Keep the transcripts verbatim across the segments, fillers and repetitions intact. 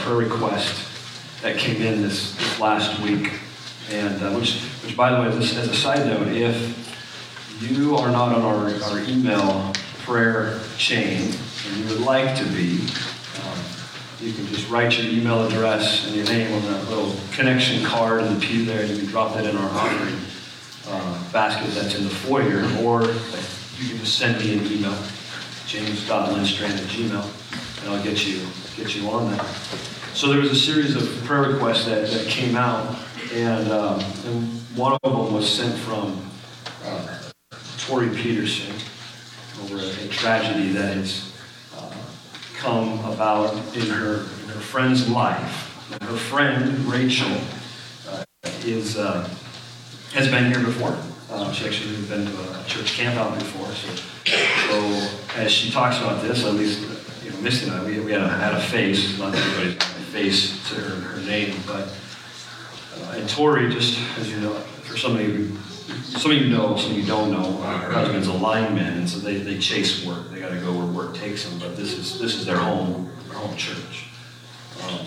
prayer request that came in this, this last week. And uh, which, which, by the way, this, as a side note, if you are not on our, our email prayer chain and you would like to be, um, you can just write your email address and your name on that little connection card in the pew there, and you can drop that in our offering uh, basket that's in the foyer, or you can just send me an email, james dot lindstrand at gmail, and I'll get you get you on that. So there was a series of prayer requests that, that came out, and, um, and one of them was sent from uh, Tori Peterson over a, a tragedy that has uh, come about in her, in her friend's life. And her friend, Rachel, uh, is uh, has been here before. Um, she actually has been to a church camp out before. So, so as she talks about this, at least, you know, Misty and I, we, we had, a, had a face, not that everybody's got a face to her, her name, but, uh, and Tori, just as you know, for some of you, some of you know, some of you don't know, uh, her husband's a lineman, and so they, they chase work. They got to go where work takes them, but this is this is their home, their home church. Um,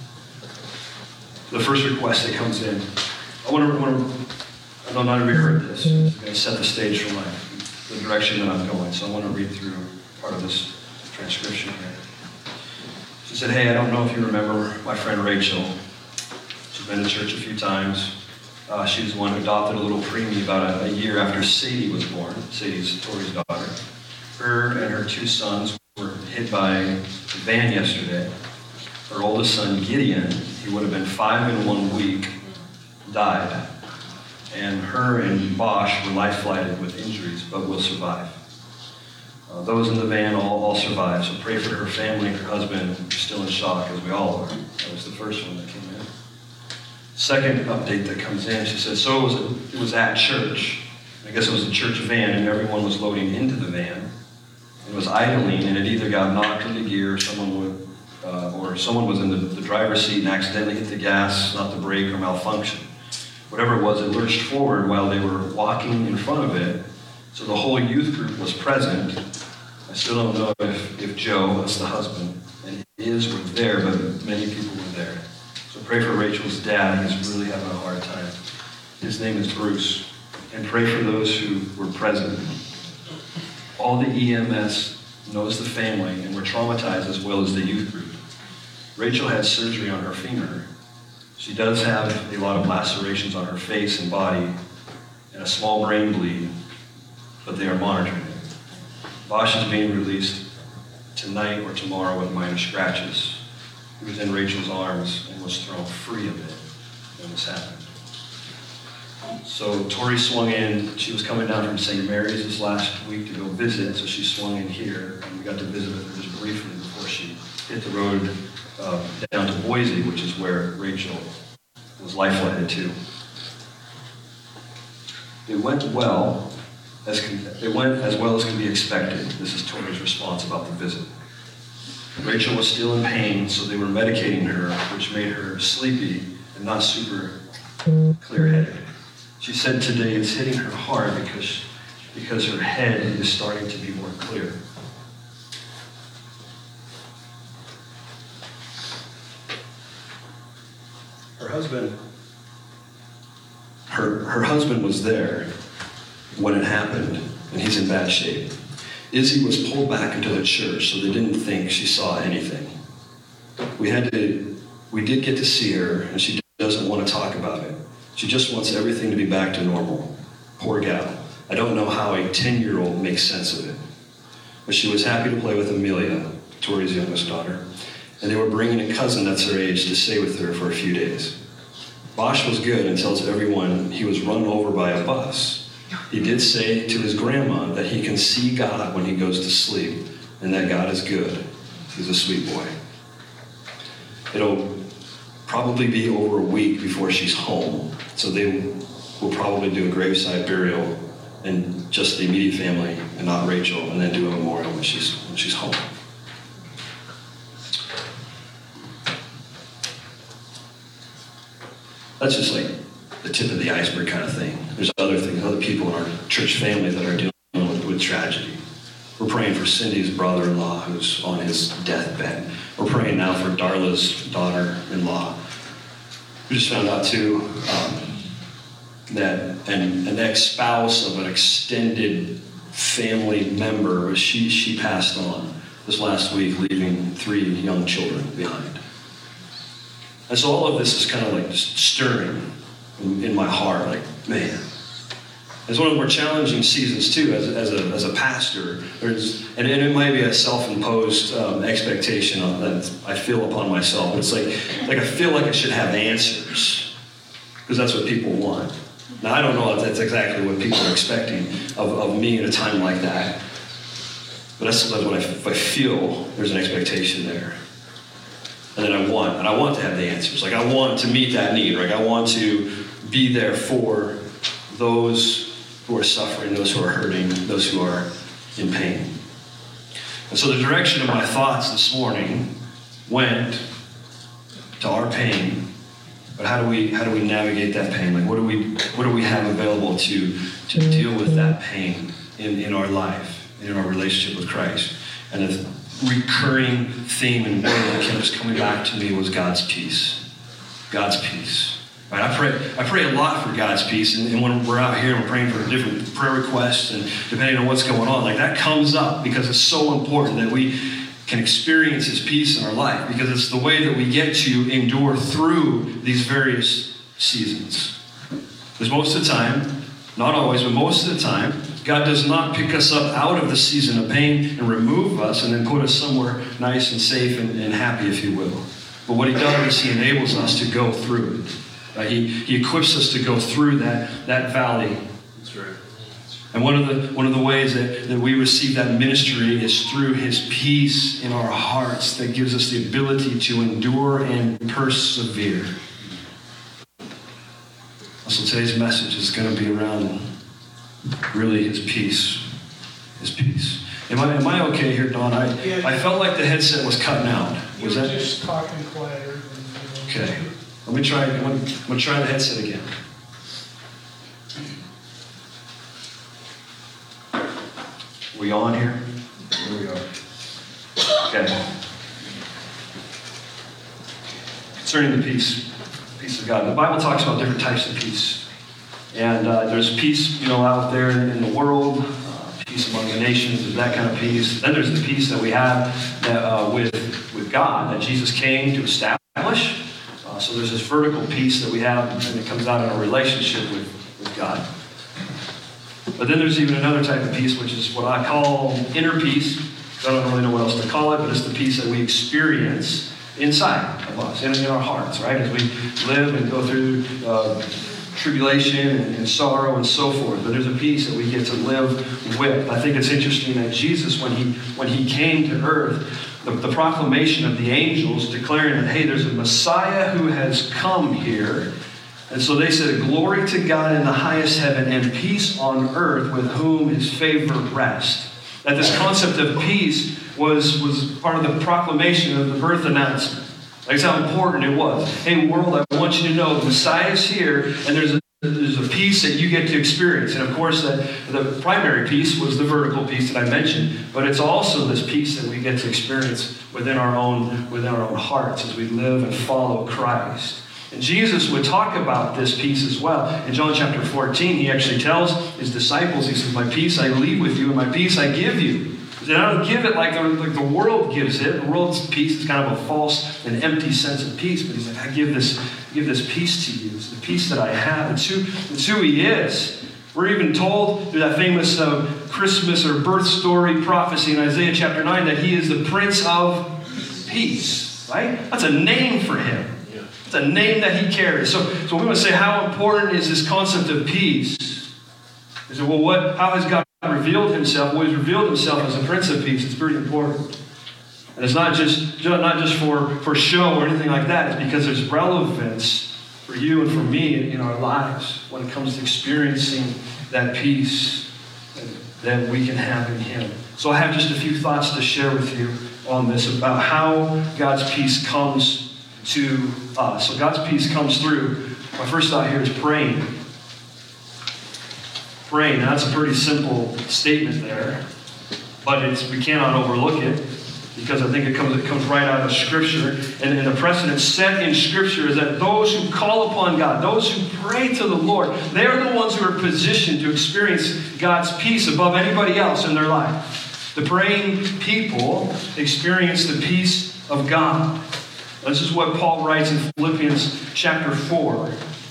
the first request that comes in, I want to, want to I know not everybody heard this. I'm going to set the stage for my the direction that I'm going, so I want to read through part of this transcription here. She said, "Hey, I don't know if you remember my friend Rachel. She's been to church a few times. Uh, she was the one who adopted a little preemie about a, a year after Sadie was born. Sadie's Tori's daughter. Her and her two sons were hit by a van yesterday. Her oldest son, Gideon, he would have been five in one week, died. And her and Bosch were life-flighted with injuries, but will survive. Uh, those in the van all, all survived, so pray for her family and her husband. We're still in shock, as we all are." That was the first one that came in. Second update that comes in, she said, so it was, a, it was at church. I guess it was a church van, and everyone was loading into the van. It was idling, and it either got knocked into gear, or someone would, uh, or someone was in the, the driver's seat and accidentally hit the gas, not the brake, or malfunction. Whatever it was, it lurched forward while they were walking in front of it. So the whole youth group was present. I still don't know if, if Joe, that's the husband, and his were there, but many people were there. So pray for Rachel's dad. He's really having a hard time. His name is Bruce. And pray for those who were present. All the E M S knows the family and were traumatized, as well as the youth group. Rachel had surgery on her femur. She does have a lot of lacerations on her face and body and a small brain bleed, but they are monitoring it. Bosch is being released tonight or tomorrow with minor scratches. He was in Rachel's arms and was thrown free of it when this happened. So Tori swung in. She was coming down from Saint Mary's this last week to go visit, so she swung in here, and we got to visit with her just briefly before she hit the road uh, down to Boise, which is where Rachel was life-flighted to. It went well, as can, it went as well as can be expected. This is Tori's response about the visit. Rachel was still in pain, so they were medicating her, which made her sleepy and not super clear-headed. She said today it's hitting her hard because, because her head is starting to be more clear. Her husband, her, her husband was there when it happened, and he's in bad shape. Izzy was pulled back into the church, so they didn't think she saw anything. We had to, we did get to see her, and she doesn't want to talk about it. She just wants everything to be back to normal. Poor gal. I don't know how a ten-year-old makes sense of it. But she was happy to play with Amelia, Tori's youngest daughter, and they were bringing a cousin that's her age to stay with her for a few days. Bosch was good and tells everyone he was run over by a bus. He did say to his grandma that he can see God when he goes to sleep, and that God is good. He's a sweet boy. It'll probably be over a week before she's home, so they will probably do a graveside burial and just the immediate family and not Rachel, and then do a memorial when she's when she's home. That's just like the tip of the iceberg kind of thing. There's other things, other people in our church family that are dealing with, with tragedy. We're praying for Cindy's brother-in-law who's on his deathbed. We're praying now for Darla's daughter-in-law. We just found out, too, um, that an, an ex-spouse of an extended family member, she, she passed on this last week, leaving three young children behind. And so all of this is kind of like just stirring in, in my heart, like, man. It's one of the more challenging seasons, too, as, as, a, as a pastor. There's, and, and it might be a self-imposed um, expectation that I feel upon myself. But it's like, like I feel like I should have answers, because that's what people want. Now, I don't know if that's exactly what people are expecting of, of me in a time like that. But that's sometimes when I, I feel there's an expectation there. And then I want, and I want to have the answers. Like, I want to meet that need. Like, I want to be there for those who are suffering, those who are hurting, those who are in pain. And so the direction of my thoughts this morning went to our pain, but how do we how do we navigate that pain? Like what do we what do we have available to to deal with that pain in, in our life, in our relationship with Christ? And the recurring theme and word that kept just coming back to me was God's peace. God's peace. Right, I pray I pray a lot for God's peace, and, and when we're out here and we're praying for different prayer requests, and depending on what's going on, like that comes up because it's so important that we can experience His peace in our life, because it's the way that we get to endure through these various seasons. Because most of the time, not always, but most of the time, God does not pick us up out of the season of pain and remove us and then put us somewhere nice and safe and, and happy, if you will. But what He does is He enables us to go through it. Right? He, he equips us to go through that, that valley. That's right. And one of the one of the ways that, that we receive that ministry is through His peace in our hearts that gives us the ability to endure and persevere. So today's message is going to be around really His peace. His peace. Am I am I okay here, Don? I yeah, I felt like the headset was cutting out. Was you were that just talking quieter? Okay. Let me try. I'm going to try the headset again. Are we on here? Here we are. Okay. Concerning the peace, peace of God. The Bible talks about different types of peace, and uh, there's peace, you know, out there in the world, uh, peace among the nations. There's that kind of peace. Then there's the peace that we have that, uh, with with God that Jesus came to establish. Uh, so there's this vertical peace that we have, and it comes out in a relationship with, with God. But then there's even another type of peace, which is what I call inner peace. I don't really know what else to call it, but it's the peace that we experience inside of us, in, in our hearts, right? As we live and go through uh, tribulation and, and sorrow and so forth. But there's a peace that we get to live with. I think it's interesting that Jesus, when he when he came to earth, The, the proclamation of the angels declaring that, hey, there's a Messiah who has come here. And so they said, glory to God in the highest heaven and peace on earth with whom His favor rests. That this concept of peace was, was part of the proclamation of the birth announcement. That's how important it was. Hey, world, I want you to know the Messiah is here, and there's a There's a peace that you get to experience. And of course, the, the primary peace was the vertical peace that I mentioned. But it's also this peace that we get to experience within our own, within our own hearts as we live and follow Christ. And Jesus would talk about this peace as well. In John chapter fourteen, He actually tells His disciples, He says, my peace I leave with you, and my peace I give you. He said, I don't give it like the, like the world gives it. The world's peace is kind of a false and empty sense of peace. But He's like, I give this, give this peace to you. It's the peace that I have. It's who, it's who He is. We're even told through that famous uh, Christmas or birth story prophecy in Isaiah chapter nine that He is the Prince of Peace. Right? That's a name for Him. It's a name that He carries. So, so we want to say, how important is this concept of peace? Is it, well, what? How has God revealed Himself? Well, He's revealed Himself as a Prince of Peace. It's pretty important. And it's not just, not just for, for show or anything like that. It's because there's relevance for you and for me in our lives when it comes to experiencing that peace that we can have in Him. So I have just a few thoughts to share with you on this about how God's peace comes to us. So God's peace comes through. My first thought here is praying. Praying. Now that's a pretty simple statement there. but it's, we cannot overlook it because I think it comes, it comes right out of Scripture. And, and the precedent set in Scripture is that those who call upon God, those who pray to the Lord, they're the ones who are positioned to experience God's peace above anybody else in their life. The praying people experience the peace of God. This is what Paul writes in Philippians chapter four.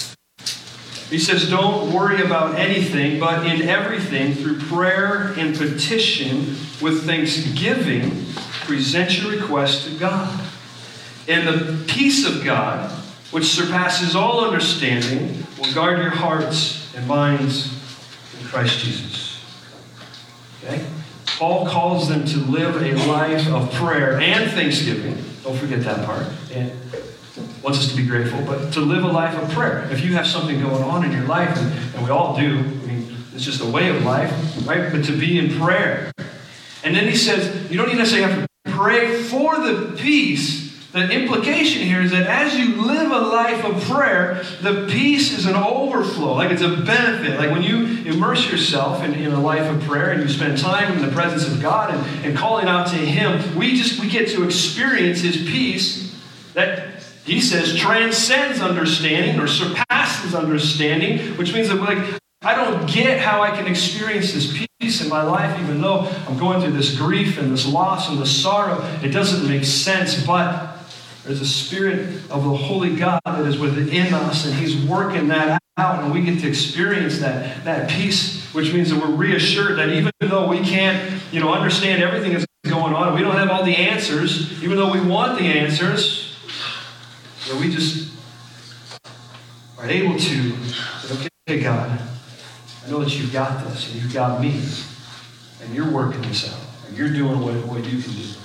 He says, don't worry about anything, but in everything, through prayer and petition, with thanksgiving, present your request to God. And the peace of God, which surpasses all understanding, will guard your hearts and minds in Christ Jesus. Okay? Paul calls them to live a life of prayer and thanksgiving. Don't forget that part. And wants us to be grateful, but to live a life of prayer. If you have something going on in your life, and, and we all do, I mean, it's just a way of life, right? But to be in prayer. And then he says, you don't even necessarily have to pray for the peace. The implication here is that as you live a life of prayer, the peace is an overflow, like it's a benefit. Like when you immerse yourself in, in a life of prayer and you spend time in the presence of God and, and calling out to Him, we just we get to experience His peace that He says transcends understanding or surpasses understanding, which means that like I don't get how I can experience this peace in my life, even though I'm going through this grief and this loss and this sorrow. It doesn't make sense, but there's a Spirit of the Holy God that is within us, and He's working that out, and we get to experience that, that peace, which means that we're reassured that even though we can't, you know, understand everything that's going on, we don't have all the answers, even though we want the answers, that we just are able to say, okay, God, I know that you've got this, and you've got me, and you're working this out, and you're doing what, what you can do.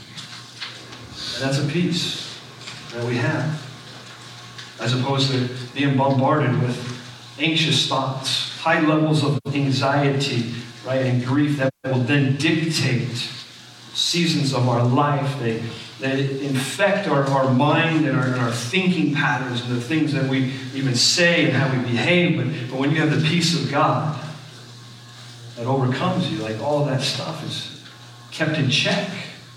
And that's a peace that we have, as opposed to being bombarded with anxious thoughts, high levels of anxiety, right, and grief that will then dictate seasons of our life. They, they infect our, our mind and our, and our thinking patterns and the things that we even say and how we behave. But, but when you have the peace of God that overcomes you, like all of that stuff is kept in check.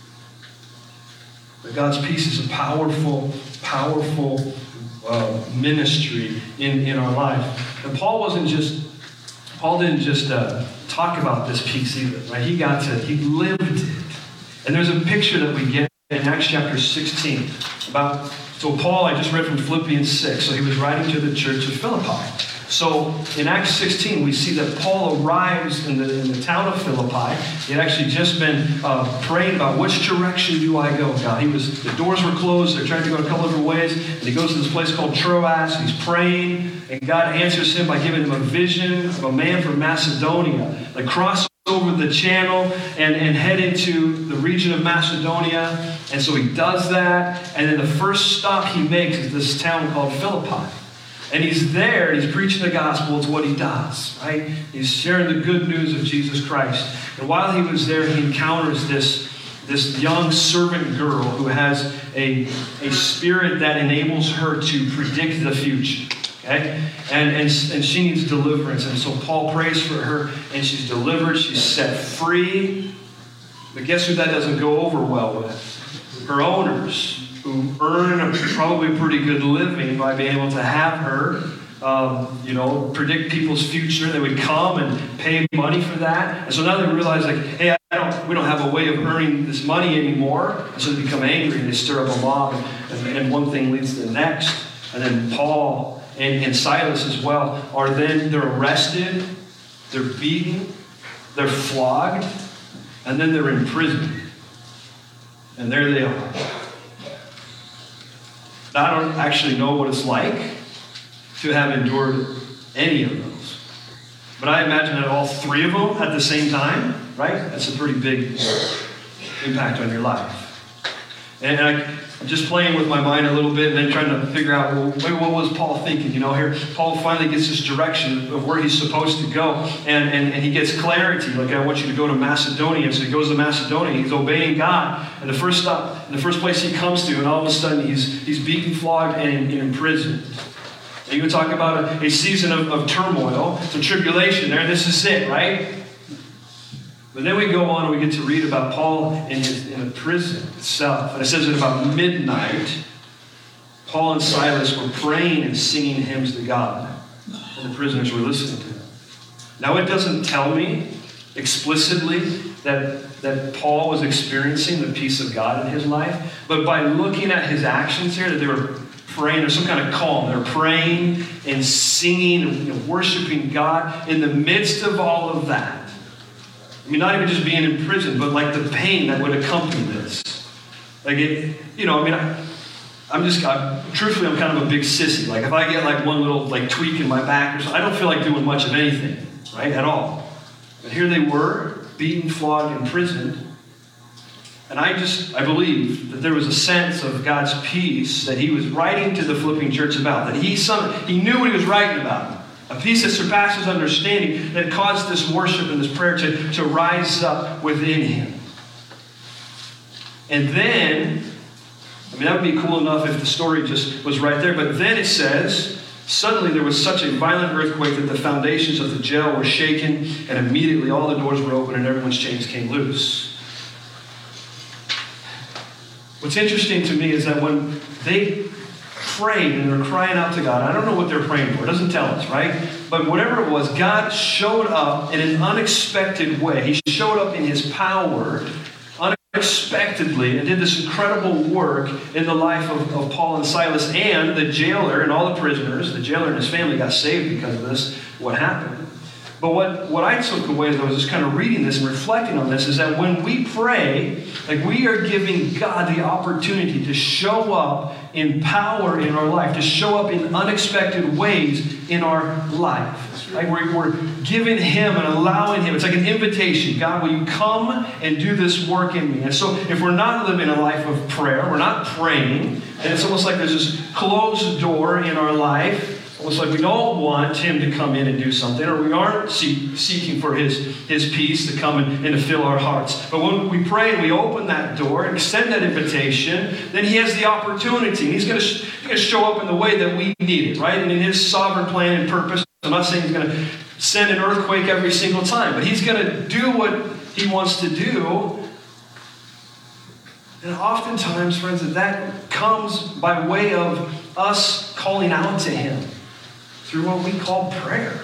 But God's peace is a powerful, powerful uh, ministry in, in our life. And Paul wasn't just, Paul didn't just uh, talk about this peace either, right? He got to, he lived it. And there's a picture that we get in Acts chapter sixteen about, so Paul, I just read from Philippians six, so he was writing to the church of Philippi. So in Acts sixteen, we see that Paul arrives in the, in the town of Philippi. He had actually just been uh, praying about which direction do I go, God. He was, the doors were closed. They're trying to go a couple different ways. And he goes to this place called Troas. He's praying, and God answers him by giving him a vision of a man from Macedonia. Like cross over the channel and, and head into the region of Macedonia. And so he does that. And then the first stop he makes is this town called Philippi. And he's there, and he's preaching the gospel. It's what he does, right? He's sharing the good news of Jesus Christ. And while he was there, he encounters this, this young servant girl who has a, a spirit that enables her to predict the future, okay? And, and, and she needs deliverance. And so Paul prays for her, and she's delivered. She's set free. But guess who that doesn't go over well with? Her owners, who earn a probably pretty good living by being able to have her, um, you know, predict people's future. They would come and pay money for that. And so now they realize, like, hey, I don't, we don't have a way of earning this money anymore. And so they become angry and they stir up a mob. And, and, and one thing leads to the next. And then Paul and, and Silas as well are then, they're arrested, they're beaten, they're flogged, and then they're in prison. And there they are. I don't actually know what it's like to have endured any of those. But I imagine that all three of them at the same time, right? That's a pretty big impact on your life. And I, I'm just playing with my mind a little bit and then trying to figure out, well, wait, what was Paul thinking? You know, here, Paul finally gets this direction of where he's supposed to go. And, and, and he gets clarity. Like, I want you to go to Macedonia. So he goes to Macedonia. He's obeying God. And the first stop, the first place he comes to, and all of a sudden he's, he's beaten, flogged, and, and imprisoned. And you can talk about a, a season of, of turmoil, some tribulation there. This is it, right? But then we go on and we get to read about Paul in, his, in the prison itself. And it says at about midnight, Paul and Silas were praying and singing hymns to God. And the prisoners were listening to them. Now it doesn't tell me explicitly that, that Paul was experiencing the peace of God in his life. But by looking at his actions here, that they were praying, there's some kind of calm. They're praying and singing and, you know, worshiping God in the midst of all of that. I mean, not even just being in prison, but like the pain that would accompany this. Like, it, you know, I mean, I, I'm just, I'm, truthfully, I'm kind of a big sissy. Like, if I get like one little like tweak in my back or something, I don't feel like doing much of anything, right, at all. But here they were, beaten, flogged, imprisoned. And I just, I believe that there was a sense of God's peace that he was writing to the Philippian church about. That he, some, he knew what he was writing about. A peace that surpasses understanding that caused this worship and this prayer to, to rise up within him. And then, I mean, that would be cool enough if the story just was right there. But then it says, suddenly there was such a violent earthquake that the foundations of the jail were shaken, and immediately all the doors were open and everyone's chains came loose. What's interesting to me is that when they prayed and they're crying out to God, I don't know what they're praying for. It doesn't tell us, right? But whatever it was, God showed up in an unexpected way. He showed up in his power unexpectedly and did this incredible work in the life of, of Paul and Silas, and the jailer and all the prisoners. The jailer and his family got saved because of this, what happened. But what, what I took away as I was just kind of reading this and reflecting on this is that when we pray, like, we are giving God the opportunity to show up in power in our life, to show up in unexpected ways in our life. Like, we're, we're giving him and allowing him. It's like an invitation. God, will you come and do this work in me? And so if we're not living a life of prayer, we're not praying, and it's almost like there's this closed door in our life. Almost like we don't want him to come in and do something, or we aren't see, seeking for his, his peace to come and, and to fill our hearts. But when we pray and we open that door and extend that invitation, then he has the opportunity. And he's going to show up in the way that we need it, right? And in his sovereign plan and purpose, I'm not saying he's going to send an earthquake every single time, but he's going to do what he wants to do. And oftentimes, friends, that, that comes by way of us calling out to him through what we call prayer.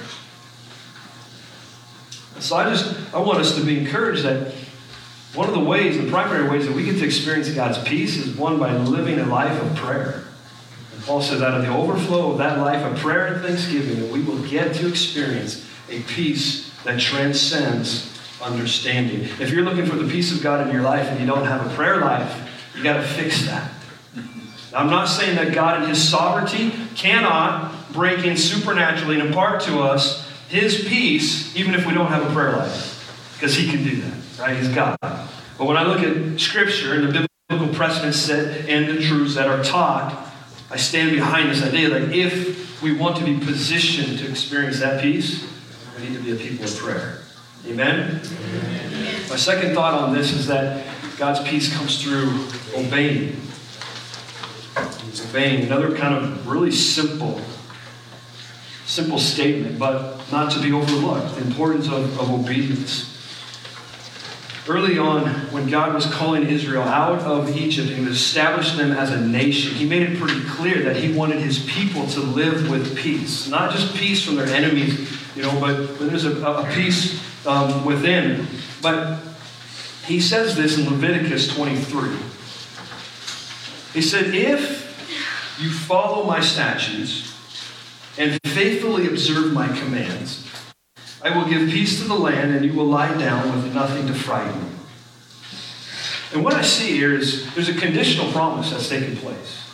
So I just, I want us to be encouraged that one of the ways, the primary ways that we get to experience God's peace is one by living a life of prayer. And Paul says out of the overflow of that life of prayer and thanksgiving that we will get to experience a peace that transcends understanding. If you're looking for the peace of God in your life and you don't have a prayer life, you got to fix that. Now, I'm not saying that God in his sovereignty cannot break in supernaturally and impart to us his peace, even if we don't have a prayer life, because he can do that, right? He's God. But when I look at Scripture and the biblical precedents set and the truths that are taught, I stand behind this idea that if we want to be positioned to experience that peace, we need to be a people of prayer. Amen? Amen. My second thought on this is that God's peace comes through obeying. Obeying. Another kind of really simple Simple statement, but not to be overlooked. The importance of, of obedience. Early on, when God was calling Israel out of Egypt and established them as a nation, he made it pretty clear that he wanted his people to live with peace. Not just peace from their enemies, you know, but, but there's a, a peace um, within. But he says this in Leviticus twenty-three. He said, if you follow my statutes and faithfully observe my commands, I will give peace to the land, and you will lie down with nothing to frighten you. And what I see here is there's a conditional promise that's taking place.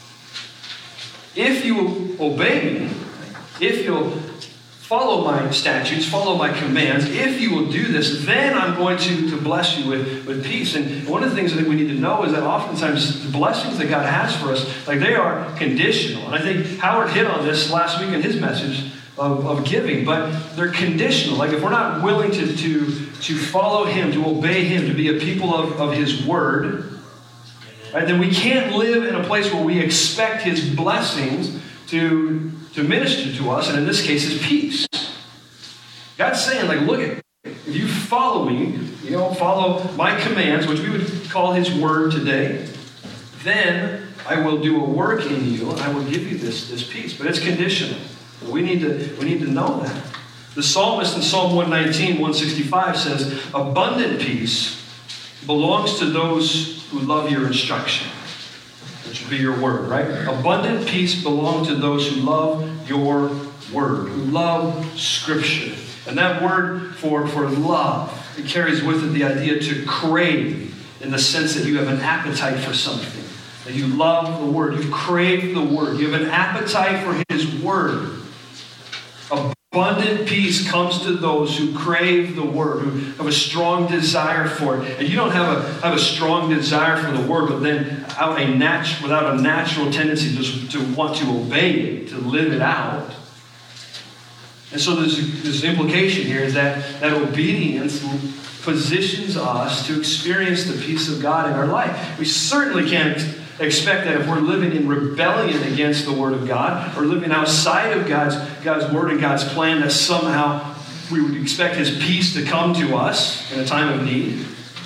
If you obey me, if you'll follow my statutes, follow my commands, if you will do this, then I'm going to, to bless you with, with peace. And one of the things I think we need to know is that oftentimes the blessings that God has for us, like, they are conditional. And I think Howard hit on this last week in his message of, of giving, but they're conditional. Like, if we're not willing to, to, to follow him, to obey him, to be a people of, of his word, right, then we can't live in a place where we expect his blessings to to minister to us, and in this case, is peace. God's saying, like, look, at if you follow me, you know, follow my commands, which we would call his word today, then I will do a work in you, and I will give you this, this peace. But it's conditional. We need to, we need to know that. The psalmist in Psalm one nineteen, one sixty-five says, abundant peace belongs to those who love your instruction, which would be your word, right? Abundant peace belongs to those who love your word, who love Scripture. And that word for, for love, it carries with it the idea to crave, in the sense that you have an appetite for something. That you love the word. You crave the word. You have an appetite for his word. Abundant peace comes to those who crave the word, who have a strong desire for it. And you don't have a, have a strong desire for the word, but then out a nat- without a natural tendency to, to want to obey it, to live it out. And so there's this implication here is that, that obedience positions us to experience the peace of God in our life. We certainly can't expect that if we're living in rebellion against the Word of God, or living outside of God's, God's Word and God's plan, that somehow we would expect his peace to come to us in a time of need.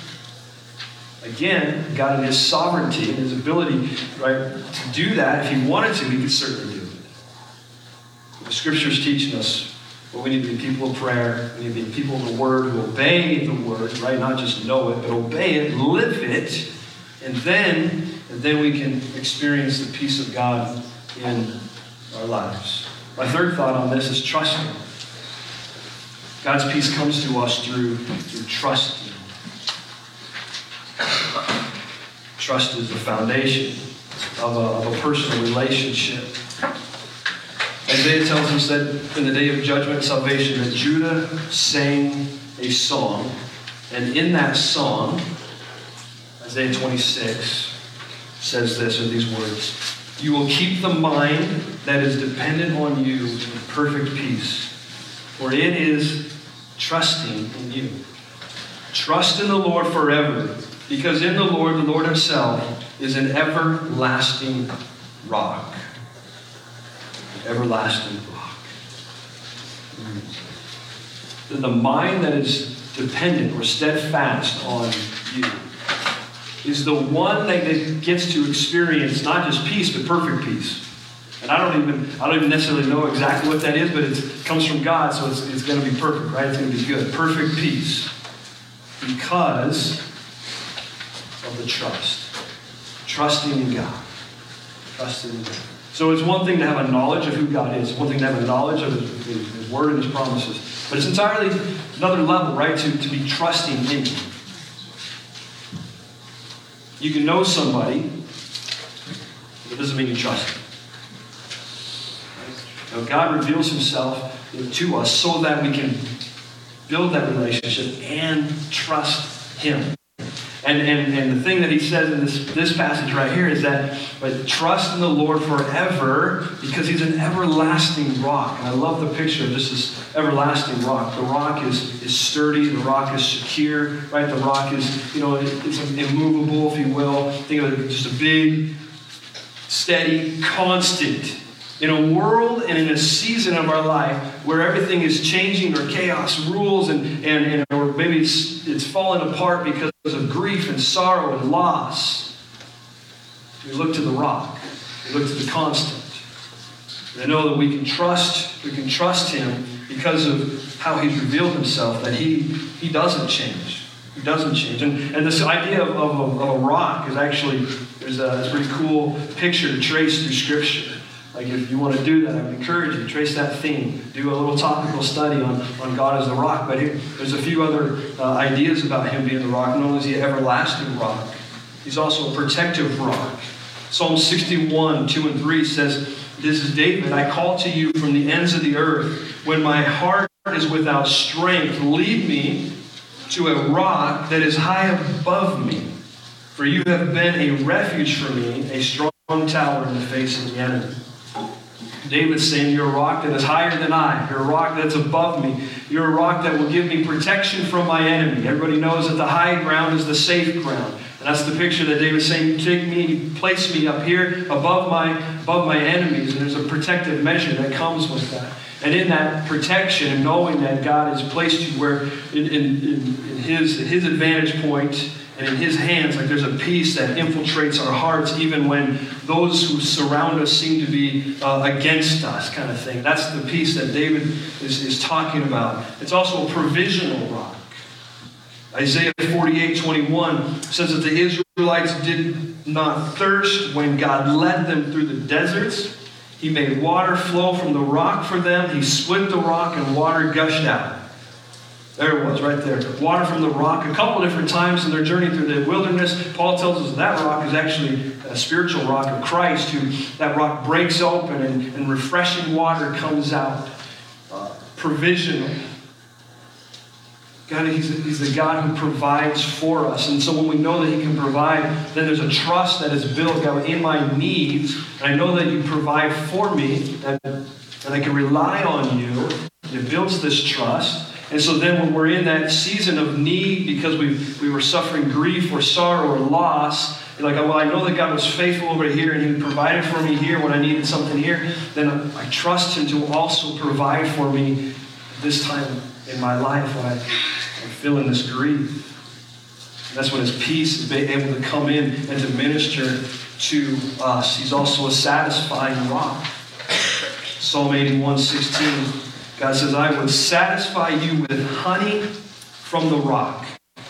Again, God in his sovereignty and his ability, right, to do that, if he wanted to, he could certainly do it. The Scripture's teaching us well, we need to be people of prayer. We need to be people of the Word who obey the Word, right? Not just know it, but obey it, live it, and then, and then we can experience the peace of God in our lives. My third thought on this is trusting. God's peace comes to us through, through trusting. Trust is the foundation of a, of a personal relationship. Isaiah tells us that in the day of judgment and salvation that Judah sang a song. And in that song, Isaiah twenty-six says this, or these words, you will keep the mind that is dependent on you in perfect peace, for it is trusting in you. Trust in the Lord forever, because in the Lord, the Lord himself is an everlasting rock. Everlasting rock. Mm. The mind that is dependent or steadfast on you is the one that gets to experience not just peace, but perfect peace. And I don't even I don't even necessarily know exactly what that is, but it comes from God, so it's, it's going to be perfect, right? It's going to be good. Perfect peace. Because of the trust. Trusting in God. Trusting in God. So it's one thing to have a knowledge of who God is. It's one thing to have a knowledge of his, his, his word and his promises. But it's entirely another level, right? To, to be trusting in him. You can know somebody, but it doesn't mean you trust them. Right? Now, God reveals himself to us so that we can build that relationship and trust him. And, and, and the thing that he says in this, this passage right here is that but trust in the Lord forever because he's an everlasting rock. And I love the picture of just this everlasting rock. The rock is, is sturdy. The rock is secure. Right? The rock is, you know, it's immovable, if you will. Think of it just a big, steady, constant. In a world and in a season of our life where everything is changing or chaos rules and, and, and or maybe it's, it's falling apart because of grief and sorrow and loss, we look to the rock. We look to the constant. And I know that we can trust, we can trust him because of how he's revealed himself, that he, he doesn't change. He doesn't change. And, and this idea of, of, of a rock is actually, there's a, it's a pretty cool picture to trace through Scripture. Like if you want to do that, I would encourage you, trace that theme. Do a little topical study on, on God as the rock. But here, there's a few other uh, ideas about him being the rock. Not only is he an everlasting rock, he's also a protective rock. Psalm sixty-one, two and three says, this is David, I call to you from the ends of the earth. When my heart is without strength, lead me to a rock that is high above me. For you have been a refuge for me, a strong tower in the face of the enemy. David's saying, you're a rock that is higher than I. You're a rock that's above me. You're a rock that will give me protection from my enemy. Everybody knows that the high ground is the safe ground. And that's the picture that David's saying, you take me and you place me up here above my, above my enemies. And there's a protective measure that comes with that. And in that protection, and knowing that God has placed you where in, in, in, in his, his advantage point and in his hands, like there's a peace that infiltrates our hearts even when those who surround us seem to be uh, against us, kind of thing. That's the peace that David is, is talking about. It's also a provisional rock. Isaiah forty-eight twenty-one says that the Israelites did not thirst when God led them through the deserts. He made water flow from the rock for them. He split the rock and water gushed out. There it was, right there. Water from the rock. A couple different times in their journey through the wilderness, Paul tells us that rock is actually a spiritual rock of Christ, who that rock breaks open and, and refreshing water comes out. Uh, provisional. God, he's, he's the God who provides for us. And so when we know that he can provide, then there's a trust that is built, God, in my needs. And I know that you provide for me, and, and I can rely on you. It builds this trust. And so then when we're in that season of need because we we were suffering grief or sorrow or loss, you're like, oh, well, I know that God was faithful over here and he provided for me here when I needed something here. Then I trust him to also provide for me this time in my life when I, I'm feeling this grief. And that's when his peace is able to come in and to minister to us. He's also a satisfying rock. Psalm eighty-one sixteen. God says, I would satisfy you with honey from the rock.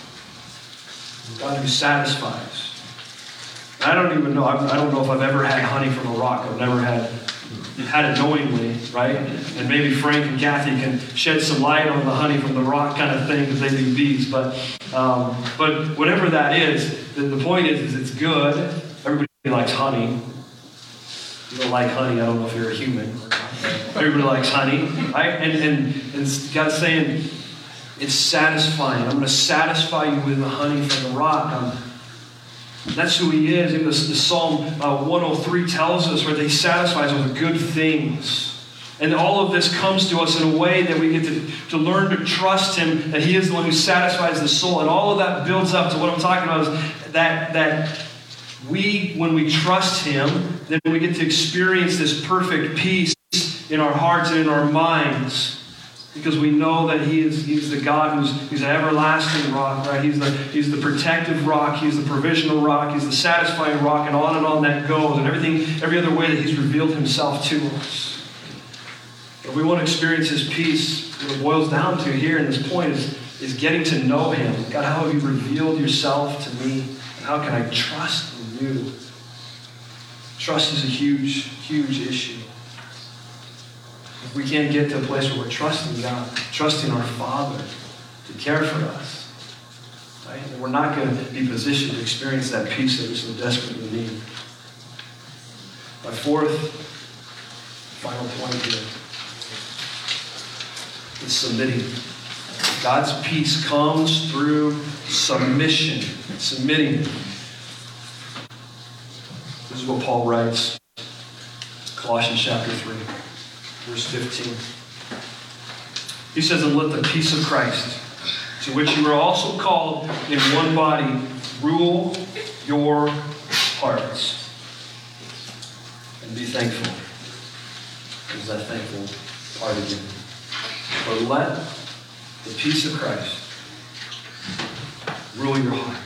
God who satisfies. And I don't even know, I don't know if I've ever had honey from a rock. I've never had, had it knowingly, right? And maybe Frank and Kathy can shed some light on the honey from the rock kind of thing because they do bees. But um, but whatever that is, the, the point is, is it's good. Everybody likes honey. If you don't like honey, I don't know if you're a human or not. Everybody likes honey, right? And, and, and God's saying, it's satisfying. I'm going to satisfy you with the honey from the rock. I'm, that's who he is. In the, the Psalm uh, one oh three tells us where he satisfies us with good things. And all of this comes to us in a way that we get to, to learn to trust him, that he is the one who satisfies the soul. And all of that builds up to what I'm talking about is that, that we, when we trust him, then we get to experience this perfect peace in our hearts and in our minds, because we know that he is he's the God who's he's an everlasting rock, right? He's the he's the protective rock, he's the provisional rock, he's the satisfying rock, and on and on that goes, and everything, every other way that he's revealed himself to us. If we want to experience his peace, what it boils down to here in this point is, is getting to know him. God, how have you revealed yourself to me? And how can I trust in you? Trust is a huge, huge issue. If we can't get to a place where we're trusting God, trusting our Father to care for us, right? And we're not going to be positioned to experience that peace that we so desperately need. My fourth, final point here is submitting. God's peace comes through submission, submitting. This is what Paul writes, Colossians chapter three. Verse fifteen. He says, and let the peace of Christ, to which you are also called in one body, rule your hearts. And be thankful. There's that thankful part again. But let the peace of Christ rule your hearts.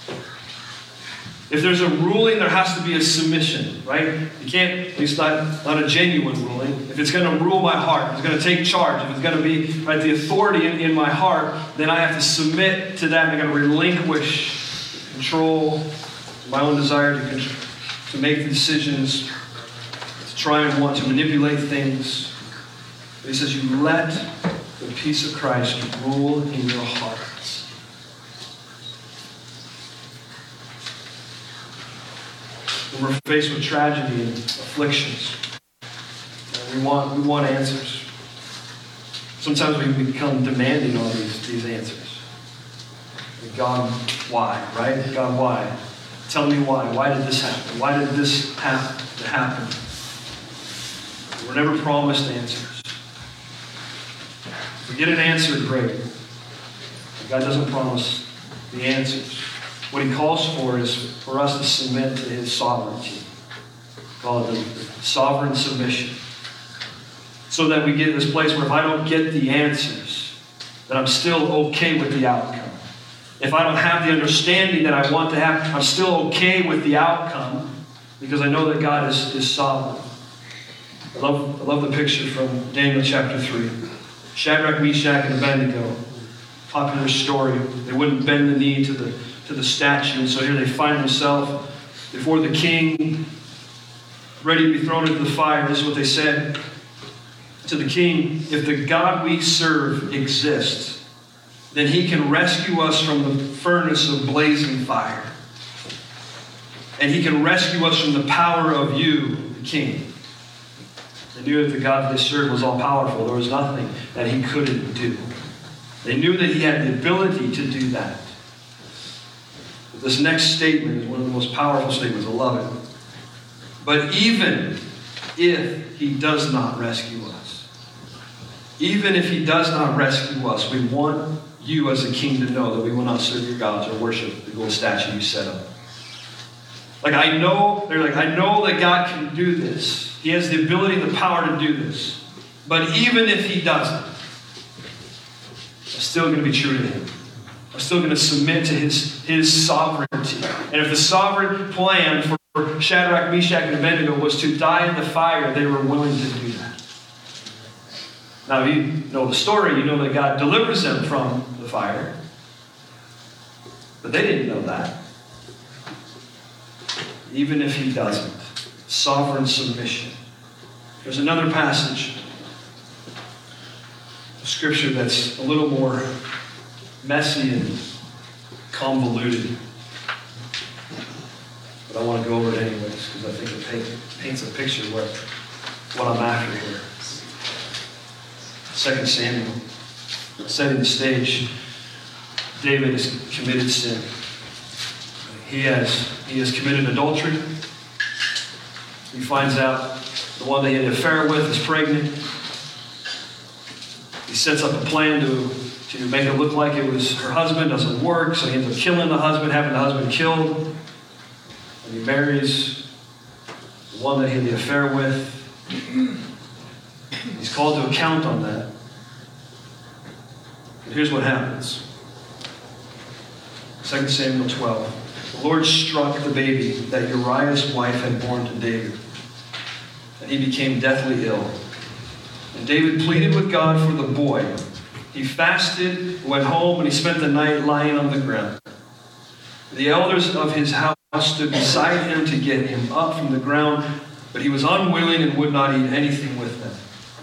If there's a ruling, there has to be a submission, right? You can't, at least not, not a genuine ruling. If it's going to rule my heart, if it's going to take charge, if it's going to be right, the authority in, in my heart, then I have to submit to that. I'm going to relinquish control, my own desire to, control, to make the decisions, to try and want to manipulate things. But he says, you let the peace of Christ rule in your heart. When we're faced with tragedy and afflictions, we want we want answers. Sometimes we become demanding on these, these answers. God, why? Right? God, why? Tell me why. Why did this happen? Why did this have to happen? We're never promised answers. If we get an answer, great. But God doesn't promise the answers. what he calls for is for us to submit to his sovereignty. Call it the, the sovereign submission. So that we get to this place where if I don't get the answers, that I'm still okay with the outcome. If I don't have the understanding that I want to have, I'm still okay with the outcome because I know that God is, is sovereign. I love, I love the picture from Daniel chapter three. Shadrach, Meshach, and Abednego. Popular story. They wouldn't bend the knee to the, to the statue. And so here they find themselves before the king, ready to be thrown into the fire. This is what they said to the king. If the God we serve exists, then he can rescue us from the furnace of blazing fire. And he can rescue us from the power of you, the king. They knew that the God that they served was all-powerful. There was nothing that he couldn't do. They knew that he had the ability to do that. But this next statement is one of the most powerful statements. I love it. But even if he does not rescue us, even if he does not rescue us, we want you as a king to know that we will not serve your gods or worship the gold statue you set up. Like I know, they're like, I know that God can do this. He has the ability and the power to do this. But even if he doesn't, I'm still going to be true to him. I'm still going to submit to his, his sovereignty. And if the sovereign plan for Shadrach, Meshach, and Abednego was to die in the fire, they were willing to do that. Now, if you know the story, you know that God delivers them from the fire. But they didn't know that. Even if he doesn't. Sovereign submission. There's another passage of Scripture that's a little more messy and convoluted. But I want to go over it anyways because I think it paints a picture of what, what I'm after here. Second Samuel, setting the stage. David has committed sin. He has, he has committed adultery. He finds out the one that he had an affair with is pregnant. He sets up a plan to, to make it look like it was her husband. Doesn't work, so he ends up killing the husband, having the husband killed. And he marries the one that he had the affair with. He's called to account on that. And here's what happens. Second Samuel twelve. The Lord struck the baby that Uriah's wife had born to David. And he became deathly ill. And David pleaded with God for the boy. He fasted, went home, and he spent the night lying on the ground. The elders of his house stood beside him to get him up from the ground, but he was unwilling and would not eat anything with them.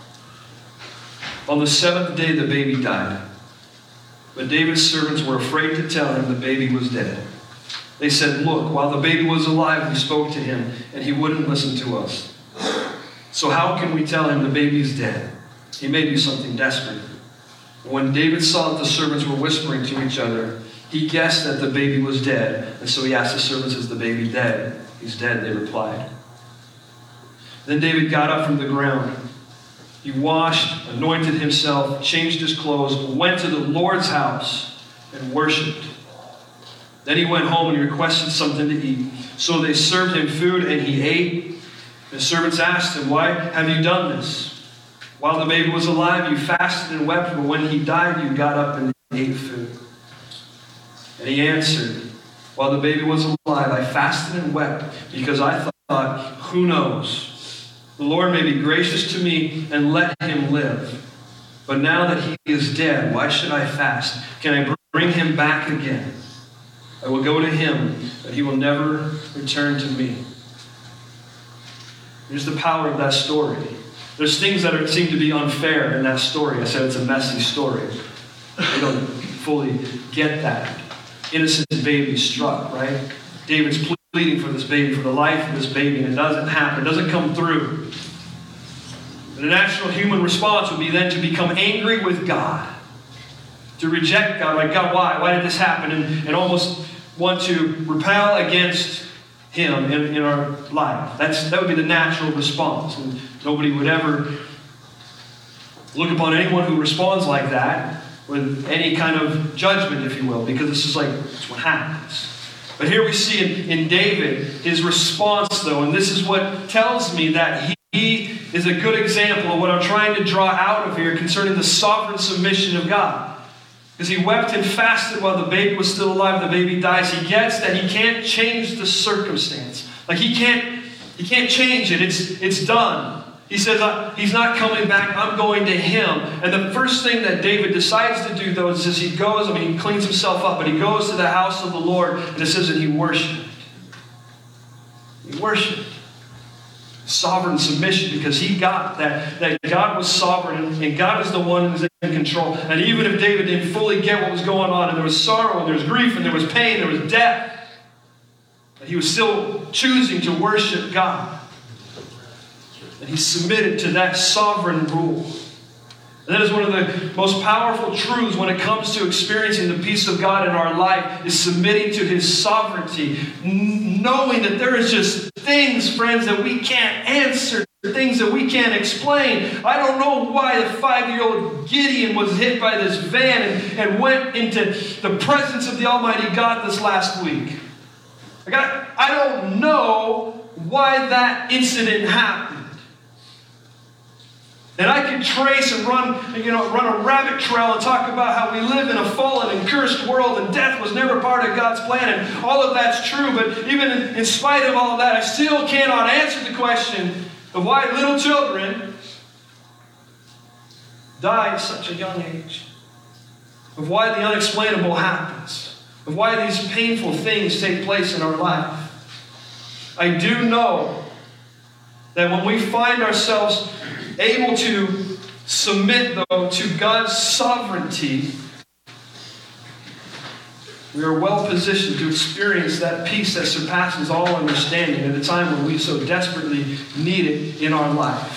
On the seventh day, the baby died. But David's servants were afraid to tell him the baby was dead. They said, "Look, while the baby was alive, we spoke to him, and he wouldn't listen to us. So how can we tell him the baby is dead? He may do something desperate." When David saw that the servants were whispering to each other, he guessed that the baby was dead, and so he asked the servants, "Is the baby dead?" "He's dead," they replied. Then David got up from the ground. He washed, anointed himself, changed his clothes, went to the Lord's house, and worshipped. Then he went home and he requested something to eat. So they served him food, and he ate. The servants asked him, "Why have you done this? While the baby was alive, you fasted and wept, but when he died, you got up and ate food." And he answered, "While the baby was alive, I fasted and wept because I thought, who knows? The Lord may be gracious to me and let him live. But now that he is dead, why should I fast? Can I bring him back again? I will go to him, but he will never return to me." Here's the power of that story. There's things that are, seem to be unfair in that story. I said it's a messy story. They don't fully get that. Innocent baby struck, right? David's pleading for this baby, for the life of this baby, and it doesn't happen. It doesn't come through. The natural human response would be then to become angry with God. To reject God. Like, God, why? Why did this happen? And, and almost want to repel against him in, in our life. That's, that would be the natural response. And nobody would ever look upon anyone who responds like that with any kind of judgment, if you will, because this is like, it's what happens. But here we see in, in David his response, though, and this is what tells me that he, he is a good example of what I'm trying to draw out of here concerning the sovereign submission of God. Because he wept and fasted while the baby was still alive. The baby dies. He gets that he can't change the circumstance. Like he can't, he can't change it. It's, it's done. He says, uh, he's not coming back. I'm going to him. And the first thing that David decides to do, though, is as he goes, I mean, he cleans himself up, but he goes to the house of the Lord, and it says that he worshiped. He worshiped. Sovereign submission, because he got that, that God was sovereign, and God is the one who's in control. And even if David didn't fully get what was going on, and there was sorrow, and there was grief, and there was pain, there was death, but he was still choosing to worship God. And he submitted to that sovereign rule. And that is one of the most powerful truths when it comes to experiencing the peace of God in our life, is submitting to his sovereignty. N- knowing that there is just things, friends, that we can't answer, things that we can't explain. I don't know why the five-year-old Gideon was hit by this van and, and went into the presence of the Almighty God this last week. Like I, I don't know why that incident happened. And I can trace and run, you know, run a rabbit trail and talk about how we live in a fallen and cursed world and death was never part of God's plan, and all of that's true. But even in, in spite of all of that, I still cannot answer the question of why little children die at such a young age, of why the unexplainable happens, of why these painful things take place in our life. I do know that when we find ourselves able to submit, though, to God's sovereignty, we are well positioned to experience that peace that surpasses all understanding at a time when we so desperately need it in our life.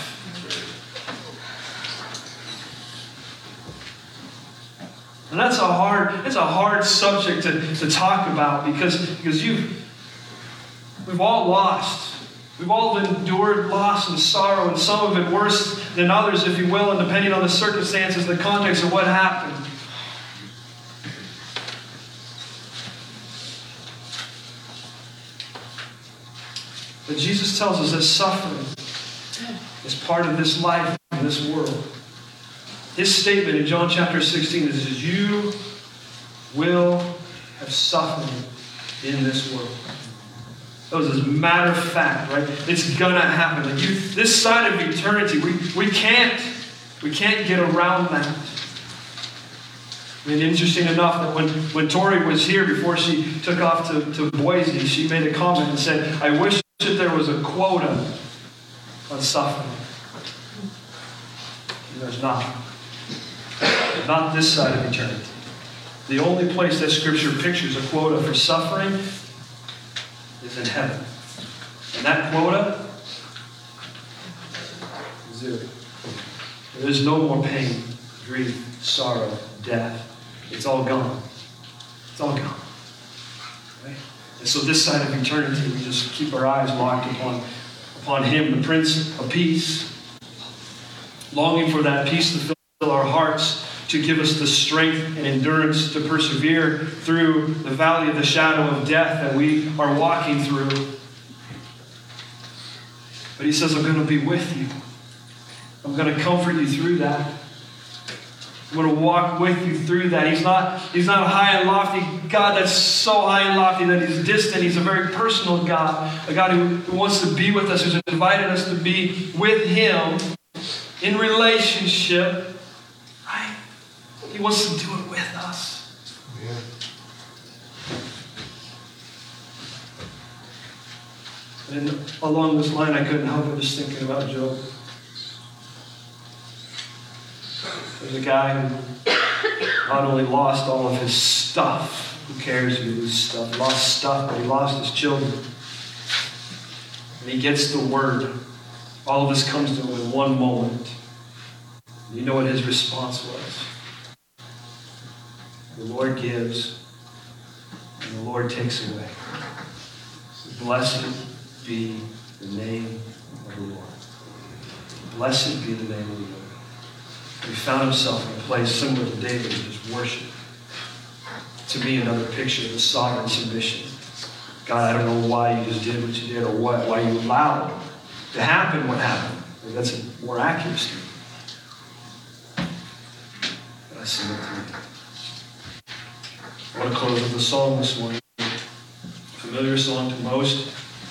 And that's a hard, it's a hard subject to, to talk about because, because you've, we've all lost. We've all endured loss and sorrow, and some of it worse than others, if you will, and depending on the circumstances, the context of what happened. But Jesus tells us that suffering is part of this life in this world. His statement in John chapter sixteen is, you will have suffering in this world. That was as a matter of fact, right? It's gonna happen. Like you, this side of eternity, we, we can't we can't get around that. I mean, interesting enough that when, when Tori was here before she took off to, to Boise, she made a comment and said, I wish that there was a quota on suffering. And there's not. Not this side of eternity. The only place that Scripture pictures a quota for suffering is in heaven. And that quota is zero. There is no more pain, grief, sorrow, death. It's all gone. It's all gone. Right? And so this side of eternity, we just keep our eyes locked upon, upon Him, the Prince of Peace, longing for that peace to fill our hearts, to give us the strength and endurance to persevere through the valley of the shadow of death that we are walking through. But He says, I'm going to be with you. I'm going to comfort you through that. I'm going to walk with you through that. He's not, he's not a high and lofty God that's so high and lofty that He's distant. He's a very personal God, a God who, who wants to be with us, who's invited us to be with Him in relationship. Right? He wants to do it with us. Yeah. And along this line, I couldn't help but just thinking about Job. There's a guy who not only lost all of his stuff, who cares if he loses stuff, lost stuff, but he lost his children. And he gets the word. All of this comes to him in one moment. You know what his response was? The Lord gives, and the Lord takes away. Blessed be the name of the Lord. Blessed be the name of the Lord. He found himself in a place similar to David in his worship. To me, another picture of the sovereign submission God, I don't know why you just did what you did or what, why you allowed to happen what happened. Maybe that's a more accurate statement. But I submit to you. I want to close with a song this morning. Familiar song to most.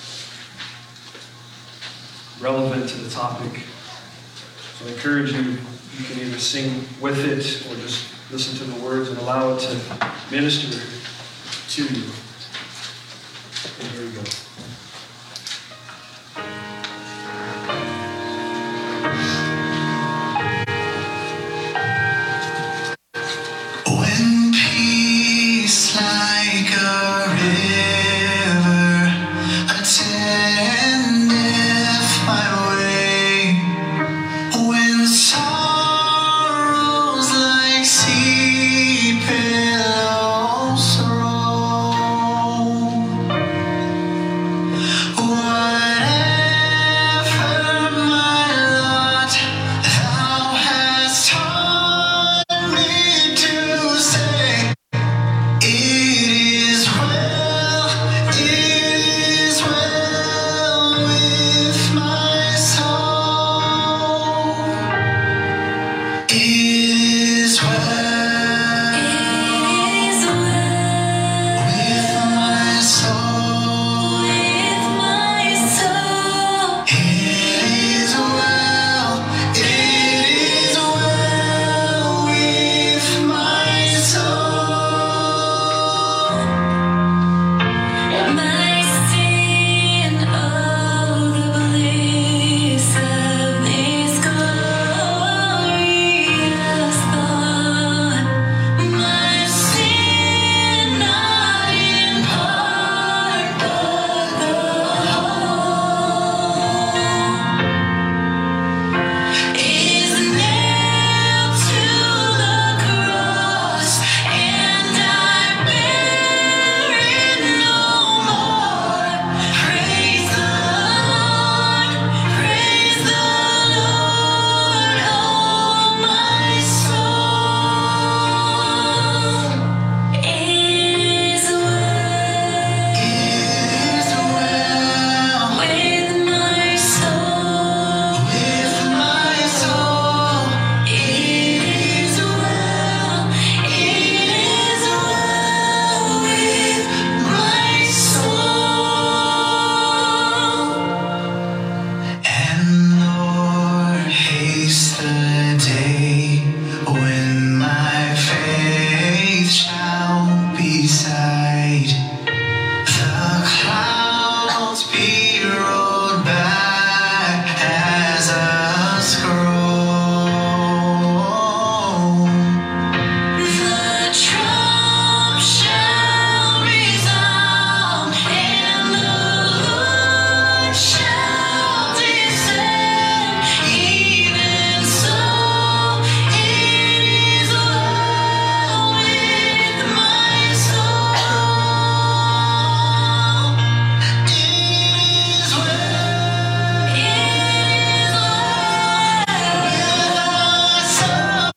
Relevant to the topic. So I encourage you, you can either sing with it or just listen to the words and allow it to minister to you. And here we go. When peace like a river attendeth my way, when sorrows like sea billows roll, whatever my lot, thou hast taught me to say, it is well, it is well with my soul. It is well, it is well with my soul. With my soul. It is well, it is well with my soul. My sin, oh, the bliss of this glorious thought. My sin, not in part, but the whole, is nailed to the cross, and I bear it no more. Praise the Lord, praise the Lord, oh my soul. It is well, it is well with my soul, with my soul. It is well, it is well with my soul. And Lord, haste the day when my faith shall be sight, the clouds be rolled back as a scroll. The trump shall resound, and the Lord shall descend. Even so, it is well with my soul. It is well, it is well with my soul.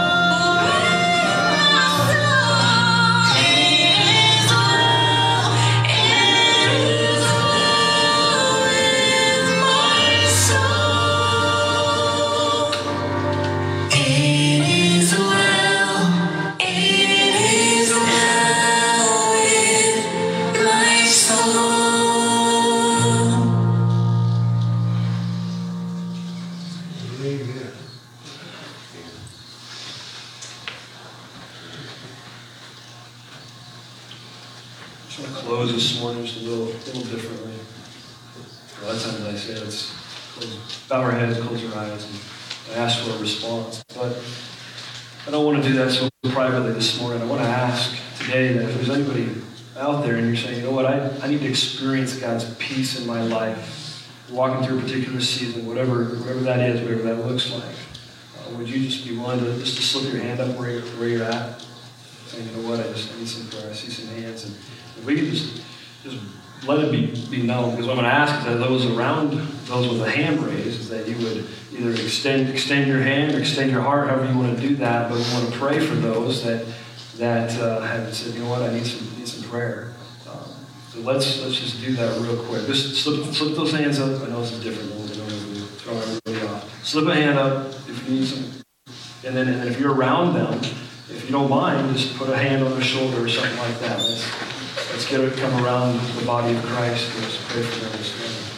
I just want to close this morning just a little, little differently. A lot of times I say let's close, bow our heads, close our eyes, and I ask for a response. But I don't want to do that so privately this morning. I want to ask today that if there's anybody out there and you're saying, you know what, I, I need to experience God's peace in my life, walking through a particular season, whatever whatever that is, whatever that looks like, uh, would you just be willing to just to slip your hand up where you're, where you're at? Saying, you know what, I just I need some prayer. I see some hands. And if we could just, just let it be, be known, because what I'm going to ask is that those around, those with a hand raised, is that you would either extend extend your hand or extend your heart, however you want to do that. But we want to pray for those that that uh, have said, you know what, I need some need some prayer. Um, So let's let's just do that real quick. Just slip, slip those hands up. I know this is different. We don't want to throw everybody off. Slip a hand up if you need some. And then, and then if you're around them, if you don't mind, just put a hand on their shoulder or something like that. Let's, let's get it come around the body of Christ. Let's pray for them this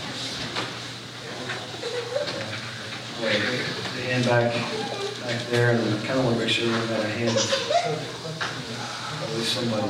morning. Yeah. Right. The hand back back there, and I kind of want to make sure we've got a hand. At least somebody.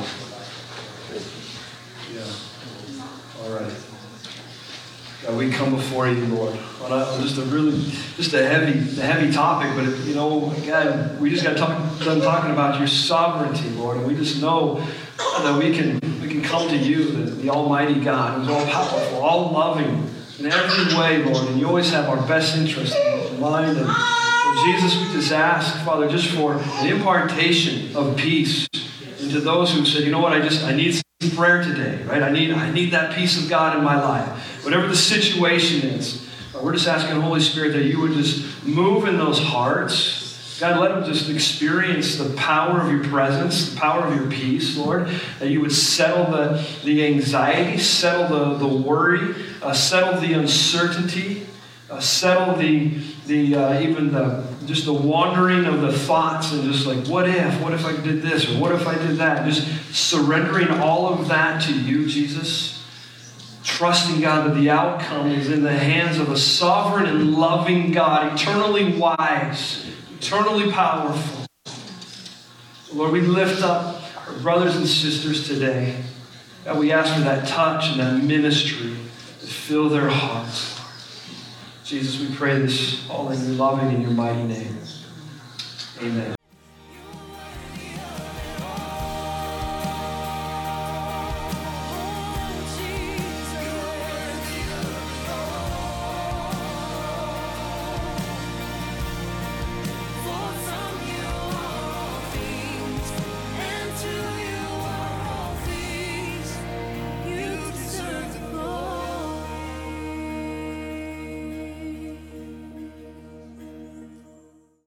Yeah. All right. God, we come before you, Lord, on a, just a really, just a heavy, a heavy topic. But it, you know, God, we just got talk, done talking about your sovereignty, Lord, and we just know that we can, we can come to you, the, the Almighty God, who's all powerful, all loving in every way, Lord, and you always have our best interest in mind. And so, Jesus, we just ask, Father, just for an impartation of peace into those who said, you know what, I just, I need some prayer today, right? I need, I need that peace of God in my life. Whatever the situation is, we're just asking the Holy Spirit that you would just move in those hearts. God, let them just experience the power of your presence, the power of your peace, Lord. That you would settle the, the anxiety, settle the, the worry, uh, settle the uncertainty, uh, settle the the uh, even the just the wandering of the thoughts and just like, what if? What if I did this? Or what if I did that? Just surrendering all of that to you, Jesus. Trusting, God, that the outcome is in the hands of a sovereign and loving God, eternally wise, eternally powerful. Lord, we lift up our brothers and sisters today. God, we ask for that touch and that ministry to fill their hearts. Jesus, we pray this all in your loving and your mighty name. Amen.